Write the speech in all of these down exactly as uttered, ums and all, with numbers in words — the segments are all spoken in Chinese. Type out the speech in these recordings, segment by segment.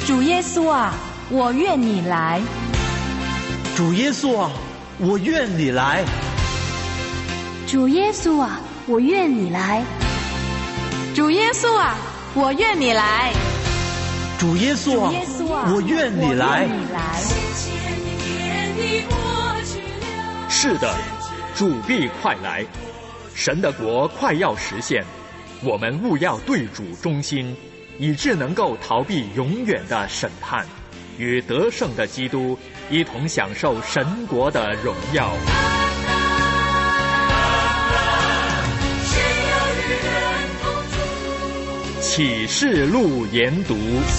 主耶稣啊，我愿你来。 主耶稣啊，我愿你来。 主耶稣啊，我愿你来。 主耶稣啊，我愿你来。 主耶稣啊，我愿你来。 是的，主必快来，神的国快要实现，我们务要对主忠心，以致能够逃避永远的审判，与得胜的基督一同享受神国的荣耀。启示录研读。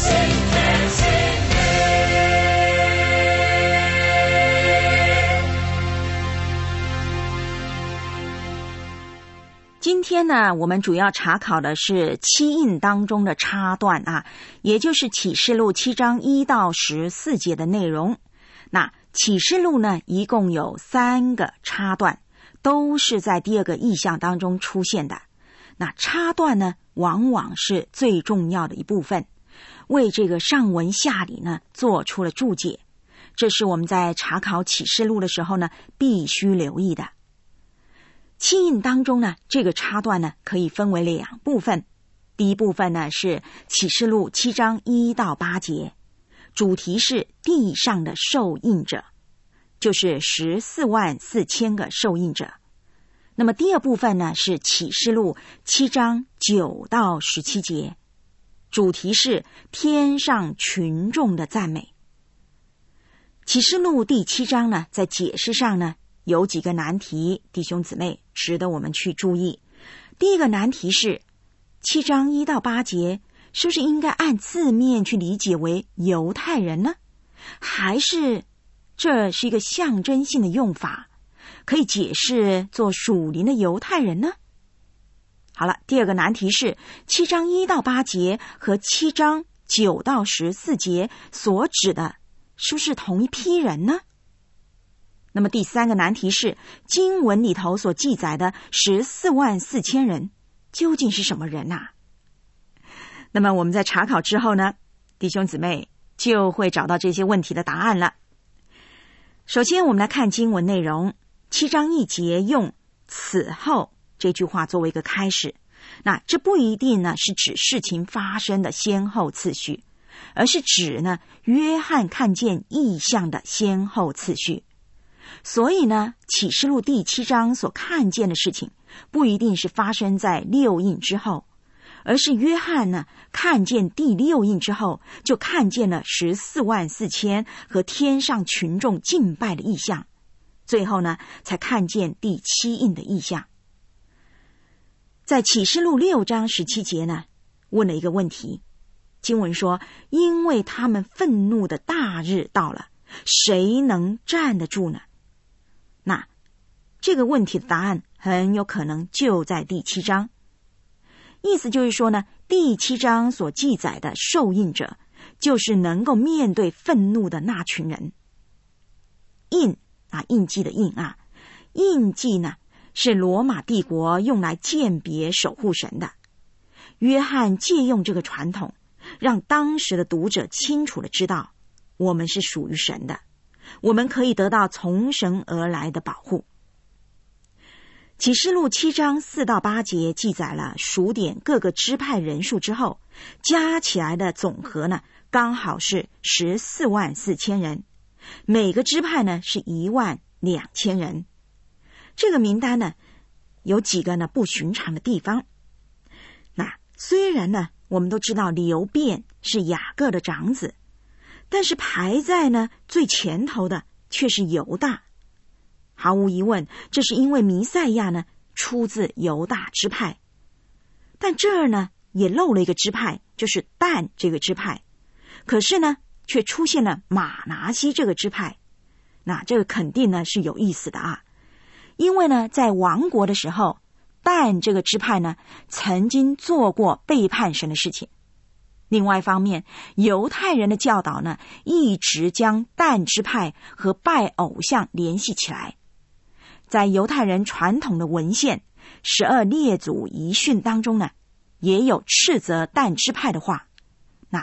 今天呢，我们主要查考的是七印当中的插段啊，也就是启示录七章一到十四节的内容。那启示录呢，一共有三个插段，都是在第二个意象当中出现的。那插段呢，往往是最重要的一部分，为这个上文下理呢做出了注解，这是我们在查考启示录的时候呢必须留意的。七印当中呢，这个插段呢可以分为两部分。第一部分呢是启示录七章一到八节，主题是地上的受印者，就是十四万四千个受印者。那么第二部分呢是启示录七章九到十七节，主题是天上群众的赞美。启示录第七章呢，在解释上呢有几个难题，弟兄姊妹值得我们去注意。第一个难题是七章一到八节是不是应该按字面去理解为犹太人呢？还是这是一个象征性的用法，可以解释做属灵的犹太人呢？好了，第二个难题是七章一到八节和七章九到十四节所指的是不是同一批人呢？那么第三个难题是经文里头所记载的十四万四千人究竟是什么人啊？那么我们在查考之后呢，弟兄姊妹就会找到这些问题的答案了。首先我们来看经文内容，七章一节用此后这句话作为一个开始，那这不一定呢是指事情发生的先后次序，而是指呢约翰看见异象的先后次序。所以呢，启示录第七章所看见的事情不一定是发生在六印之后，而是约翰呢看见第六印之后，就看见了十四万四千和天上群众敬拜的异象，最后呢才看见第七印的异象。在启示录六章十七节呢问了一个问题，经文说，因为他们愤怒的大日到了，谁能站得住呢？那这个问题的答案很有可能就在第七章。意思就是说呢，第七章所记载的受印者就是能够面对愤怒的那群人。印啊，印记的印啊，印记呢是罗马帝国用来鉴别守护神的。约翰借用这个传统，让当时的读者清楚地知道，我们是属于神的，我们可以得到从神而来的保护。启示录七章四到八节记载了数点各个支派人数之后，加起来的总和呢，刚好是十四万四千人，每个支派呢是一万两千人。这个名单呢，有几个呢不寻常的地方。那虽然呢，我们都知道流便是雅各的长子，但是排在呢最前头的却是犹大。毫无疑问，这是因为弥赛亚呢出自犹大支派。但这儿呢也漏了一个支派，就是但这个支派。可是呢却出现了马拿西这个支派。那这个肯定呢是有意思的啊，因为呢在亡国的时候，但这个支派呢曾经做过背叛神的事情。另外一方面，犹太人的教导呢一直将但支派和拜偶像联系起来。在犹太人传统的文献十二列祖遗训当中呢，也有斥责但支派的话。那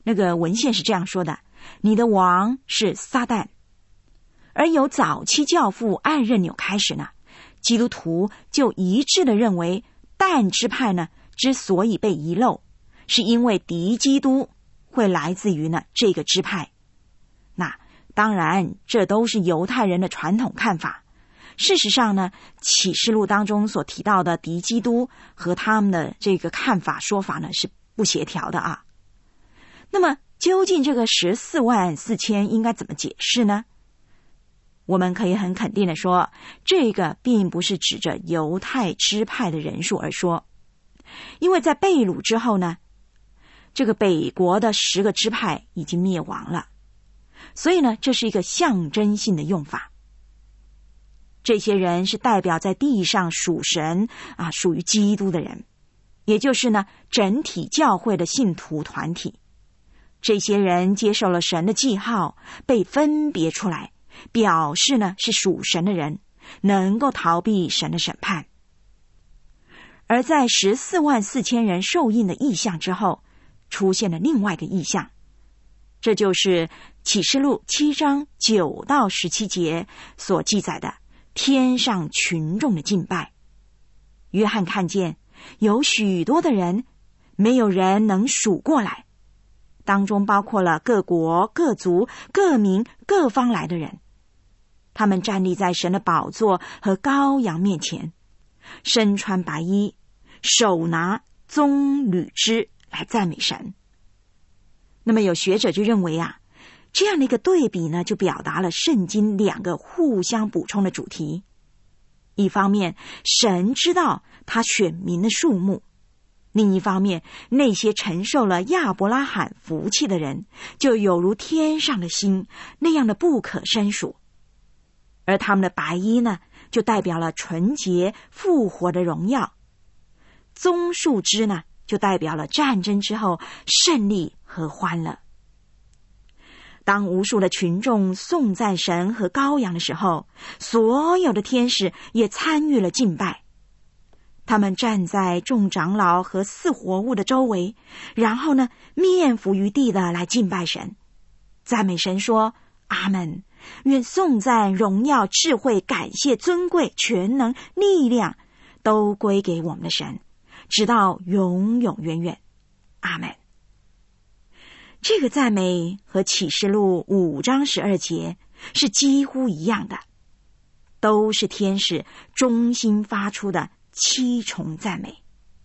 那个文献是这样说的：你的王是撒旦。而由早期教父按任纽开始呢，基督徒就一致的认为，但支派呢之所以被遗漏，是因为敌基督会来自于呢这个支派。那当然，这都是犹太人的传统看法。事实上呢，启示录当中所提到的敌基督和他们的这个看法说法呢是不协调的啊。那么究竟这个十四万四千应该怎么解释呢？我们可以很肯定的说，这个并不是指着犹太支派的人数而说，因为在被掳之后呢，这个北国的十个支派已经灭亡了，所以呢，这是一个象征性的用法。这些人是代表在地上属神啊，属于基督的人，也就是呢，整体教会的信徒团体。这些人接受了神的记号，被分别出来，表示呢是属神的人，能够逃避神的审判。而在十四万四千人受印的异象之后，出现了另外一个异象，这就是启示录七章九到十七节所记载的天上群众的敬拜。约翰看见有许多的人，没有人能数过来，当中包括了各国、各族、各民、各方来的人。他们站立在神的宝座和羔羊面前，身穿白衣，手拿棕榈枝来赞美神。那么有学者就认为啊，这样的一个对比呢，就表达了圣经两个互相补充的主题。一方面，神知道他选民的数目；另一方面，那些承受了亚伯拉罕福气的人，就有如天上的星那样的不可胜数。而他们的白衣呢，就代表了纯洁复活的荣耀；棕树枝呢，就代表了战争之后胜利和欢乐。当无数的群众颂赞神和羔羊的时候，所有的天使也参与了敬拜。他们站在众长老和四活物的周围，然后呢，面伏于地的来敬拜神，赞美神说：阿们，愿颂赞、荣耀、智慧、感谢、尊贵、全能、力量都归给我们的神，直到永永远远。阿们。这个赞美和启示录五章十二节是几乎一样的，都是天使衷心发出的七重赞美。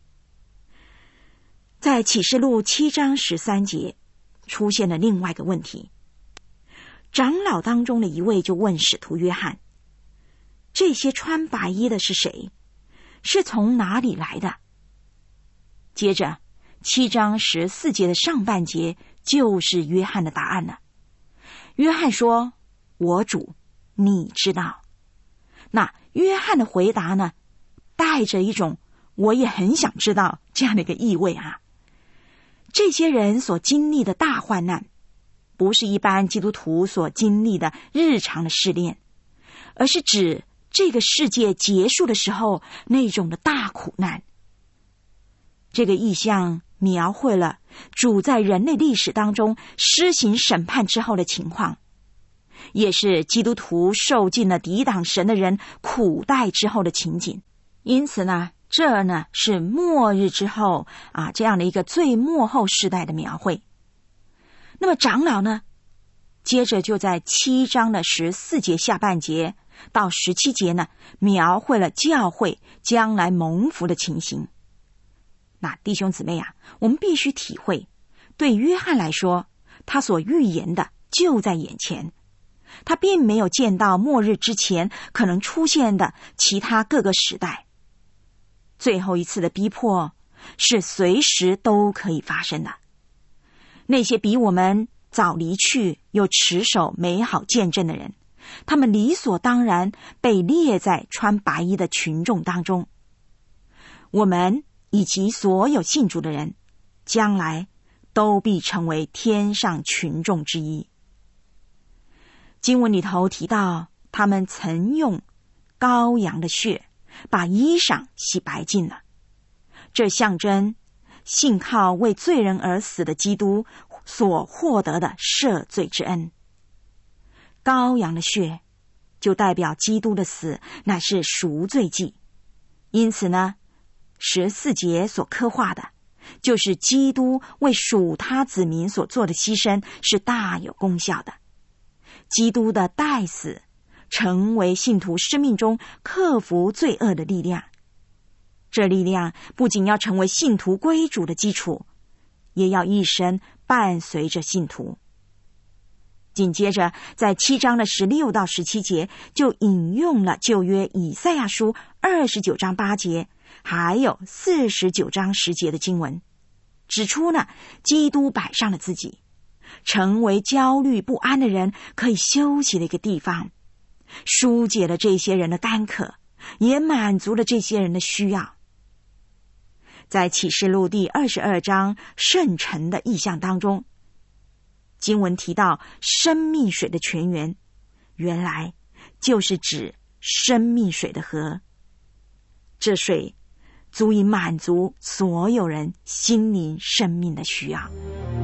在启示录七章十三节出现了另外一个问题，长老当中的一位就问使徒约翰：这些穿白衣的是谁？是从哪里来的？接着七章十四节的上半节就是约翰的答案了。约翰说：我主，你知道。那约翰的回答呢，带着一种我也很想知道这样的一个意味啊。这些人所经历的大患难，不是一般基督徒所经历的日常的试炼，而是指这个世界结束的时候那种的大苦难。这个意象描绘了主在人类历史当中施行审判之后的情况，也是基督徒受尽了抵挡神的人苦待之后的情景。因此呢，这呢是末日之后啊这样的一个最末后世代的描绘。那么长老呢，接着就在七章的十四节下半节到十七节呢，描绘了教会将来蒙福的情形。那弟兄姊妹啊，我们必须体会，对约翰来说，他所预言的就在眼前，他并没有见到末日之前可能出现的其他各个时代。最后一次的逼迫是随时都可以发生的。那些比我们早离去又持守美好见证的人，他们理所当然被列在穿白衣的群众当中。我们以及所有信主的人，将来都必成为天上群众之一。经文里头提到，他们曾用羔羊的血把衣裳洗白净了，这象征信靠为罪人而死的基督所获得的赦罪之恩。羔羊的血就代表基督的死乃是赎罪祭，因此呢，十四节所刻画的就是基督为属他子民所做的牺牲是大有功效的。基督的代死成为信徒生命中克服罪恶的力量，这力量不仅要成为信徒归主的基础，也要一生伴随着信徒。紧接着在七章的十六到十七节就引用了旧约以赛亚书二十九章八节还有四十九章十节的经文，指出呢，基督摆上了自己，成为焦虑不安的人可以休息的一个地方，疏解了这些人的干渴，也满足了这些人的需要。在启示录第二十二章圣城的意象当中，经文提到生命水的泉源，原来就是指生命水的河，这水足以满足所有人心灵生命的需要。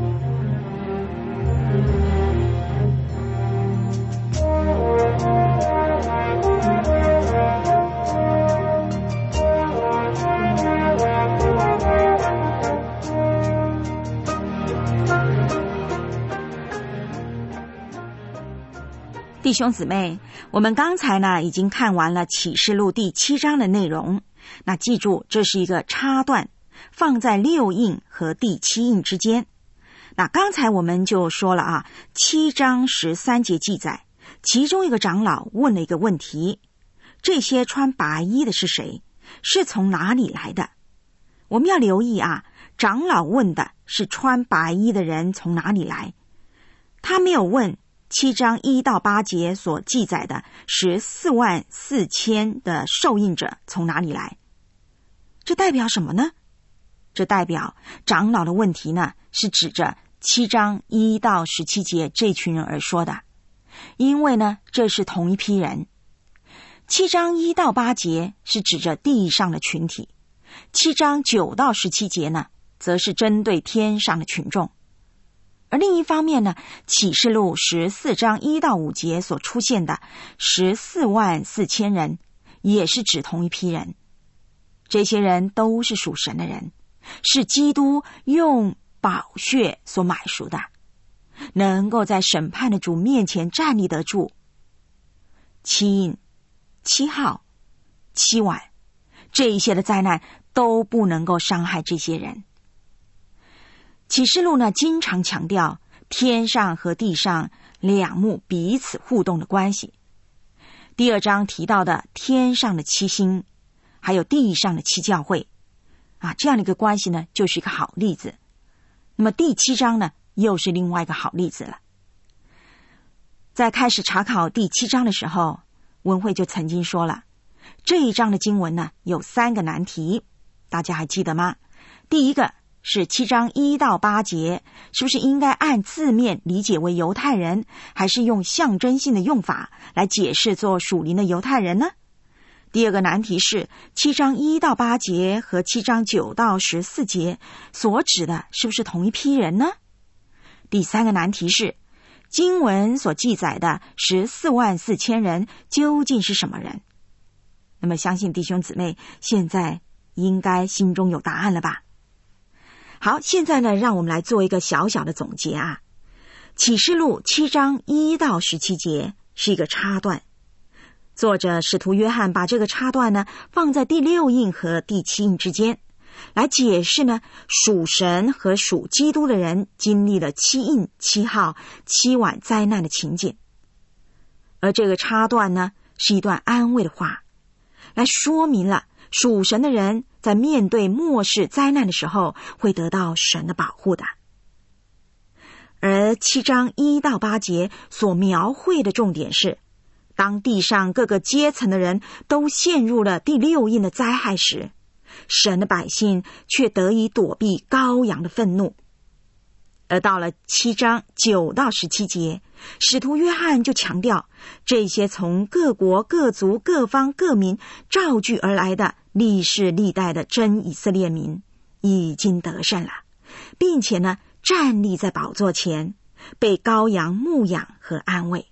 弟兄姊妹，我们刚才呢已经看完了启示录第七章的内容，那记住这是一个插段，放在六印和第七印之间。那刚才我们就说了啊，七章十三节记载，其中一个长老问了一个问题，这些穿白衣的是谁？是从哪里来的？我们要留意啊，长老问的是穿白衣的人从哪里来，他没有问七章一到八节所记载的十四万四千的受印者从哪里来。这代表什么呢？这代表长老的问题呢，是指着七章一到十七节这群人而说的，因为呢，这是同一批人。七章一到八节是指着地上的群体，七章九到十七节呢，则是针对天上的群众。而另一方面呢，启示录十四章一到五节所出现的十四万四千人，也是指同一批人。这些人都是属神的人，是基督用宝血所买赎的，能够在审判的主面前站立得住。七印、七号、七晚，这一些的灾难都不能够伤害这些人。启示录呢，经常强调天上和地上两幕彼此互动的关系。第二章提到的天上的七星，还有地上的七教会啊，这样的一个关系呢，就是一个好例子。那么第七章呢，又是另外一个好例子了。在开始查考第七章的时候，文慧就曾经说了，这一章的经文呢，有三个难题，大家还记得吗？第一个是七章一到八节，是不是应该按字面理解为犹太人，还是用象征性的用法来解释做属灵的犹太人呢？第二个难题是七章一到八节和七章九到十四节所指的是不是同一批人呢？第三个难题是经文所记载的十四万四千人究竟是什么人？那么相信弟兄姊妹现在应该心中有答案了吧？好，现在呢，让我们来做一个小小的总结啊。启示录七章一到十七节是一个插段，作者使徒约翰把这个插段呢放在第六印和第七印之间，来解释呢属神和属基督的人经历了七印、七号、七晚灾难的情景。而这个插段呢是一段安慰的话，来说明了属神的人在面对末世灾难的时候会得到神的保护的。而七章一到八节所描绘的重点是，当地上各个阶层的人都陷入了第六印的灾害时，神的百姓却得以躲避羔羊的愤怒。而到了七章九到十七节，使徒约翰就强调，这些从各国各族各方各民召聚而来的历世历代的真以色列民已经得胜了，并且呢站立在宝座前，被羔羊牧养和安慰。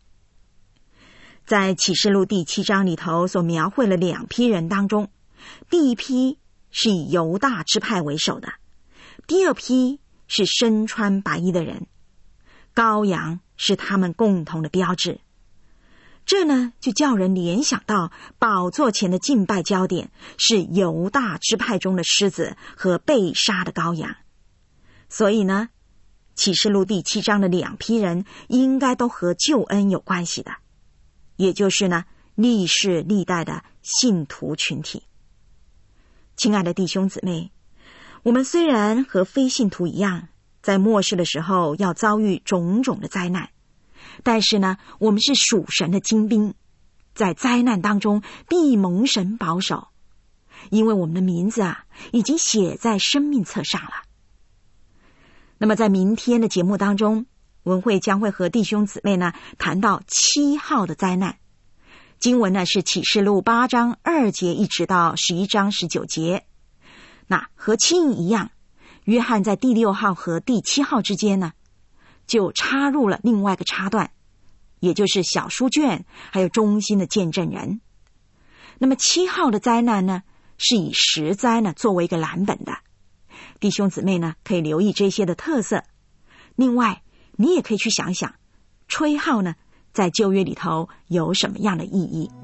在启示录第七章里头所描绘了两批人当中，第一批是以犹大支派为首的，第二批是身穿白衣的人，羔羊是他们共同的标志。这呢，就叫人联想到宝座前的敬拜焦点是犹大支派中的狮子和被杀的羔羊。所以呢，启示录第七章的两批人应该都和救恩有关系的，也就是呢，历世历代的信徒群体。亲爱的弟兄姊妹，我们虽然和非信徒一样，在末世的时候要遭遇种种的灾难，但是呢，我们是属神的精兵，在灾难当中必蒙神保守，因为我们的名字啊，已经写在生命册上了。那么在明天的节目当中，文慧将会和弟兄姊妹呢谈到七号的灾难。经文呢是启示录八章二节一直到十一章十九节。那和七印一样，约翰在第六号和第七号之间呢，就插入了另外一个插段，也就是小书卷还有中心的见证人。那么七号的灾难呢，是以十灾呢作为一个蓝本的。弟兄姊妹呢可以留意这些的特色。另外你也可以去想想吹号呢在旧约里头有什么样的意义。